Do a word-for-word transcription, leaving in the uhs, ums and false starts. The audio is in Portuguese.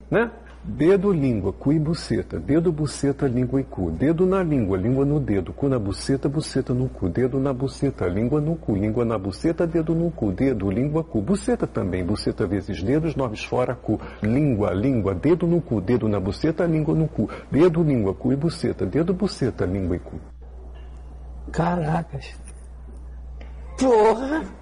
né? Dedo, língua, cu e buceta. Dedo, buceta, língua e cu. Dedo na língua, língua no dedo. Cu na buceta, buceta no cu. Dedo na buceta, língua no cu. Língua na buceta, dedo no cu. Dedo, língua, cu. Buceta também. Buceta vezes dedos, nove fora, cu. Língua, língua, dedo no cu. Dedo na buceta, língua no cu. Dedo, língua, cu e buceta. Dedo, buceta, língua e cu. Caracas. Porra!